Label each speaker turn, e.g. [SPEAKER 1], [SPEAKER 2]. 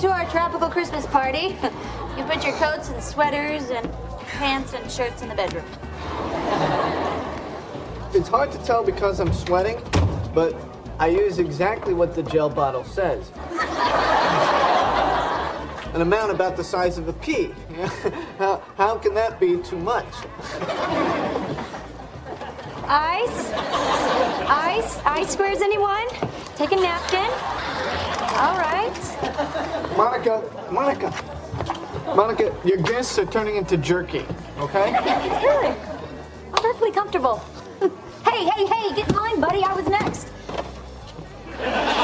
[SPEAKER 1] to our tropical Christmas party. You put your coats and sweaters and pants and shirts in the bedroom.
[SPEAKER 2] It's hard to tell because I'm sweating, but I use exactly what the gel bottle says. An amount about the size of a pea. How can that be too much?
[SPEAKER 1] Ice? Ice? Ice squares, anyone? Take a napkin. All right.
[SPEAKER 2] Monica, your guests are turning into jerky, okay?
[SPEAKER 1] Really? I'm perfectly comfortable. Hey, get in line, buddy. I was next.